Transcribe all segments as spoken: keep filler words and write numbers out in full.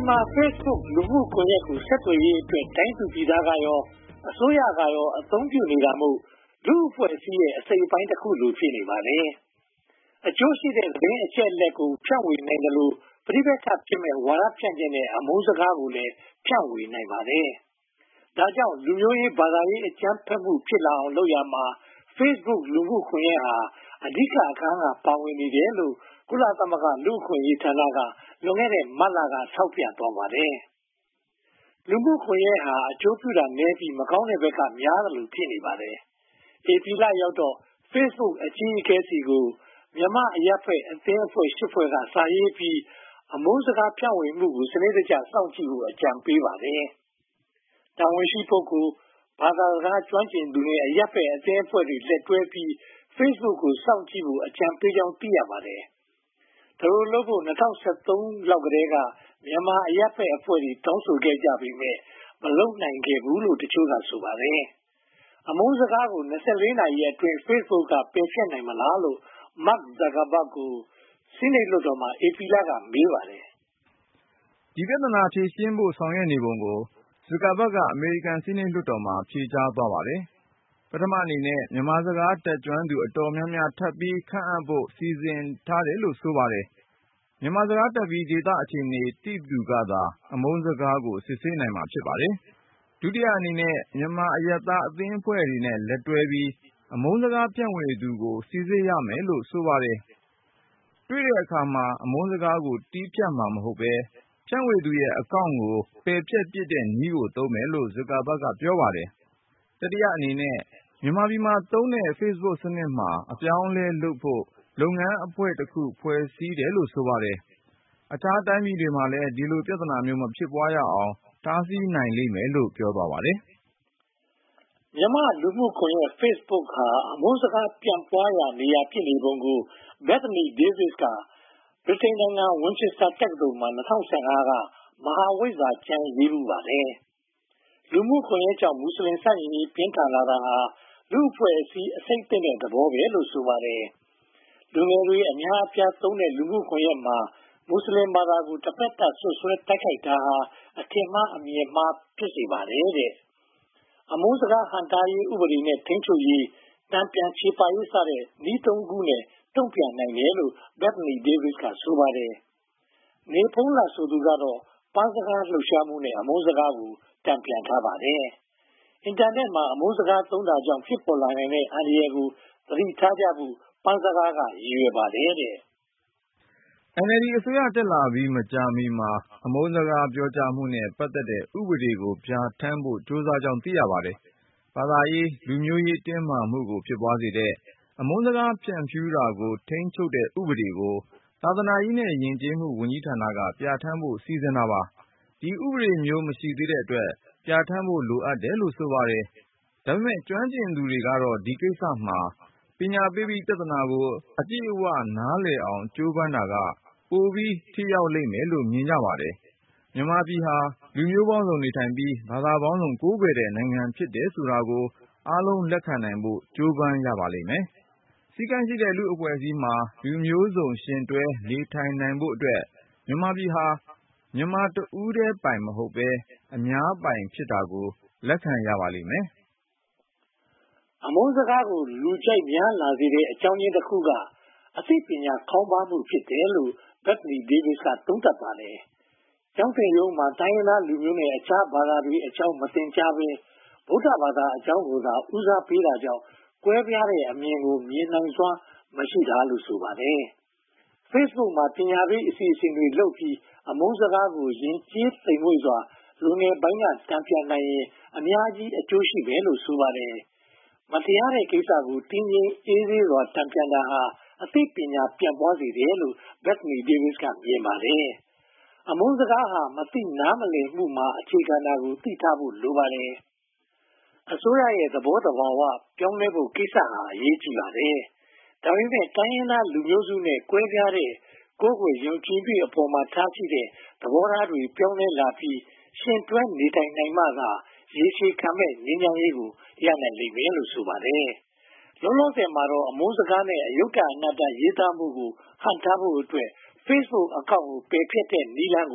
မှာ Facebook လူမှုကွန်ရက်ကိုဆက်သွယ်ရေးအတွက်တိုင်းသူပြည်သားကရောအစိုးရကရောအသုံးပြုနေတာမို့လူ့အဖွဲ့အစည်းရဲ့အစိတ်အပိုင်းတစ်ခုလိုဖြစ်နေပါတယ်။အကျိုးရှိတဲ့သတင်းအချက်အလက်ကိုဖြန့်ဝေနိုင်တယ်လို့ပရိသတ်ဖြစ်မဲ့ဝါဒဖြန့်ခြင်းနဲ့အမုန်းစကားကိုလည်းဖြန့်ဝေနိုင်ပါတယ်။ဒါကြောင့်လူမျိုးရေးဘာသာရေးအကြမ်းဖက်မှုဖြစ်လာအောင်လုပ်ရမှာ Facebook လူမှုကွန်ရက်ဟာအဓိကအခန်းကပါဝင်နေတယ်လို့ကုလသမဂ္ဂလူ့အခွင့်အရေးဌာနကလွန်ခဲ့တဲ့မတ်လကထောက်ပြသွားပါတယ်။လူမှုကွန်ရက်ဟာအကျိုးပြုတာနည်းပြီးမကောင်းတဲ့ဘက်ကများတယ်လို့ဖြစ်နေပါတယ်။ဧပြီလရောက်တော့ Facebook အကြီးအကဲစီကိုမြန်မာအရပ်ဖက်အသင်းအဖွဲ့ရှစ်ဖွဲ့ကစာရေးပြီးအမုန်းစကားဖြန့်ဝေမှုကိုစနစ်တကျစောင့်ကြည့်ဖို့အကြံပေးပါတယ်။တာဝန်ရှိပုဂ္ဂိုလ်ဘာသာစကားကျွမ်းကျင်သူတွေအရပ်ဖက်အသင်းအဖွဲ့တွေလက်တွဲပြီး Facebook ကိုစောင့်ကြည့်ဖို့အကြံပေးကြောင်းသိရပါတယ်။ဒါလိုလုပ်ဖို့၂၀၁၃လောက်ကတည်းကမြန်မာအရပ်ဖက်အဖွဲ့တွေတောင်းဆိုခဲ့ကြပေမဲ့မလုပ်နိုင်ခဲ့ဘူးလို့တချို့ကဆိုပါတယ်။အမုန်းစကားကို၂၄နာရီအတွင်း Facebook ကပယ်ဖျက်နိုင်မလားလို့ Mark Zuckerberg ကိုဆီနိတ်လွှတ်တော်မှာဧပြီလကမေးပါတယ်။ဒီပြဿနာဖြေရှင်းဖို့ဆောင်ရွက်နေပုံကို Zuckerberg ကအမေရိကန်ဆီနိတ်လွှတ်တော်မှာဖြေကြားသွားပါတယ်။ပထမအနေနဲ့မြန်မာစကားတတ်ကျွမ်းသူအတော်များများထပ်ပြီးခန့်အပ်ဖို့စီစဉ်ထားတယ်လို့ဆိုပါတယ်။မြန်မာစကားတတ်ပြီးဒေသအခြေအနေသိသူကသာအမုန်းစကားကိုစစ်ဆေးနိုင်မှာဖြစ်ပါတယ်။ဒုတိယအနေနဲ့မြန်မာအရပ်သားအသင်းအဖွဲ့တွေနဲ့လက်တွဲပြီးအမုန်းစကားဖြန့်ဝေသူကိုစီစစ်ရမယ်လို့ဆိုပါတယ်။တွေ့တဲ့အခါမှာအမုန်းစကားကိုတီးဖြတ်မှာမဟုတ်ပဲဖြန့်ဝေသူရဲ့အကောင့်ကိုပယ်ဖျက်ပစ်တဲ့နည်းကိုသုံးမယ်လို့ Zuckerberg ကပြောပါတယ်။တတိယအနေနဲ့မြန်မာပြည်မှာသုံးတဲ့ Facebook စနစ်မှာအပြောင်းအလဲလုပ်ဖို့လုပ်ငန်းအဖွဲ့တစ်ခုဖွဲ့စည်းတယ်လို့ဆိုပါတယ်။အခြားတိုင်းပြည်တွေမှာလည်းဒီလိုပြဿနာမျိုးမဖြစ်ပွားရအောင်တားဆီးနိုင်လိမ့်မယ်လို့ပြောသွားပါတယ်။မြန်မာလူမှုကွန်ရက် Facebook ဟာအမုန်းစကားပြန့်ပွားရာနေရာဖြစ်နေပုံကို Bethany Davis ကဗြိတိန်နိုင်ငံ Winchester တက္ကသိုလ်မှာ၂၀၁၅ကမဟာဝိဇ္ဇာကျမ်းရေးမှုပါတယ်။လူမှုကွန်ရက်ကြောင့်မွတ်စလင်ဆန့်ကျင်ရေးပြင်းထန်လာတာဟာလူ့အဖွဲ့အစည်းအစိမ့်သိမ့်တဲ့သဘောပဲလို့ဆိုပါတယ်။လူငယ်တွေအများအပြားသုံးတဲ့လူမှုကွန်ရက်မှာမွတ်စလင်ဘာသာကိုတစ်ဖက်သတ်ဆွဆွဲတိုက်ခိုက်တာဟာအထင်မှားအမြင်မှားဖြစ်စေပါတယ်တဲ့အမုန်းစကားဟန်တာရေးဥပဒေနဲ့ထိန်းချုပ်ရေးတံပြန်ခြေပါရေးစတဲ့ဤသုံးခုနဲ့တုံ့ပြန်နိုင်တယ်လို့ Bethany Davis ကဆိုပါတယ်။နေဖုံးလာဆိုသူကတော့ပန်းစကားလှုပ်ရှားမှုနဲ့အမုန်းစကားကိုတံပြန်ထားပါတယ်။အင်တာနက်မှာအမုန်းစကားသုံးတာကြောင့်ဖြစ်ပေါ်လာနိုင်တဲ့အန္တရာယ်ကိုသတိထားကြဖို့ပန်းစကားကရည်ရွယ်ပါတယ်တဲ့။ အန်အယ်လ်ဒီ အစိုးရတက်လာပြီးမကြာမီမှာအမုန်းစကားပြောကြားမှုနဲ့ပတ်သက်တဲ့ဥပဒေကိုပြဋ္ဌာန်းဖို့ကြိုးစားကြောင်းသိရပါတယ်။ဘာသာရေးလူမျိုးရေးတင်းမာမှုကိုဖြစ်ပွားစေတဲ့အမုန်းစကားဖြန့်ဖြူးတာကိုထိန်းချုပ်တဲ့ဥပဒေကိုသာသနာရေးနဲ့ယဉ်ကျေးမှုဝန်ကြီးဌာနကပြဋ္ဌာန်းဖို့စီစဉ်တာပါ။ဒီဥပဒေမျိုးမရှိသေးတဲ့အတွက်ပြဋ္ဌာန်းဖို့လိုအပ်တယ်လို့ဆိုပါတယ်။ဒါပေမဲ့ကျွမ်းကျင်သူတွေကတော့ဒီကိစ္စမှာပညာပေးပြီးပြဿနာကိုအပြည့်အဝနားလည်အောင်ကြိုးပမ်းတာကပိုပြီးထိရောက်လိမ့်မယ်လို့မြင်ကြပါတယ်။မြန်မာပြည်ဟာလူမျိုးပေါင်းစုံနေထိုင်ပြီးဘာသာပေါင်းစုံကိုးကွယ်တဲ့နိုင်ငံဖြစ်တယ်ဆိုတာကိုအားလုံးလက်ခံနိုင်ဖို့ကြိုးပမ်းရပါလိမ့်မယ်။စည်းကမ်းရှိတဲ့လူ့အဖွဲ့အစည်းမှာလူမျိုးစုံရှင်တွဲနေထိုင်နိုင်ဖို့အတွက်မြန်မာပြည်ဟာမြန်မာတဦးတည်းပိုင်မဟုတ်ပဲအများပိုင်ဖြစ်တာကိုလက်ခံရပါလိမ့်မယ်။အမုန်းစကားကိုလူကြိုက်များလာစေတဲ့အကြောင်းရင်းတစ်ခုကအသိပညာခေါင်းပါးမှုဖြစ်တယ်လို့ Bethany Davis ကသုံးသပ်ပါတယ်။ကျောင်းသင်ရိုးမှာတိုင်းရင်းသားလူမျိုးနဲ့အခြားဘာသာတွေအကြောင်းမသင်ကြားဘဲဗုဒ္ဓဘာသာအကြောင်းကိုသာဦးစားပေးတာကြောင့်ကွဲပြားတဲ့အမြင်ကိုမြင်နိုင်စွမ်းမရှိတာလို့ဆိုပါတယ်။ Facebook မှာပညာပေးအစီအစဉ်တွေလုပ်ပြီးအမုန်းစကားကိုယဉ်ကျေးသိမ်မွေ့စွာလူငယ်ပိုင်းကတံပြန်နိုင်ရင်အများကြီးအကျိုးရှိမယ်လို့ဆိုပါတယ်။မတရားတဲ့ကိစ္စကိုတင်းကျပ်အေးဆေးစွာတံပြန်တာဟာအသိပညာပြန့်ပွားစေတယ်လို့ Bethany Davis ကမြင်ပါတယ်။အမုန်းစကားဟာမသိနားမလည်မှုမှာအခြေခံတာကိုသိထားဖို့လိုပါတယ်။အစိုးရရဲ့သဘောသဘာဝပြောင်းလဲဖို့ကိစ္စဟာအရေးကြီးပါတယ်။ဒါပေမဲ့တိုင်းရင်းသားလူမျိုးစုနဲ့ကွဲပြားတဲ့ကိုယ်ကိုယ်ယုံကြည်မှုအပေါ်မှာထားရှိတဲ့သဘောထားတွေပြောင်းလဲလာပြီးရှင်တွဲနေထိုင်နိုင်မှသာရေရှည်ခံမဲ့ငြိမ်းချမ်းရေးကိုရနိုင်လိမ့်မယ်လို့ဆိုပါတယ်။လောလောဆယ်မှာတော့အမုန်းစကားနဲ့အယုဒ္ဓအနတ္တရေးသားမှုကိုဟန့်တားဖို့အတွက် Facebook အကောင့်ကိုပယ်ဖျက်တဲ့နည်းလမ်းကို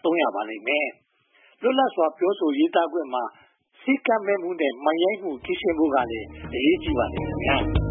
သုံးရပါလိမ့်မယ်။လွတ်လပ်စွာပြောဆိုရေးသားခွင့်မှာစည်းကမ်းမဲ့မှုနဲ့မှန်ရိုက်မှုကင်းရှင်းဖို့ကလည်းအရေးကြီးပါတယ်ခင်ဗျာ။